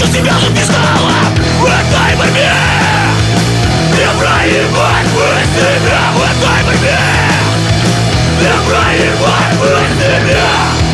что тебя тут не стало в этой борьбе. Не проебать мы себя в этой борьбе. Не проебать мы себя.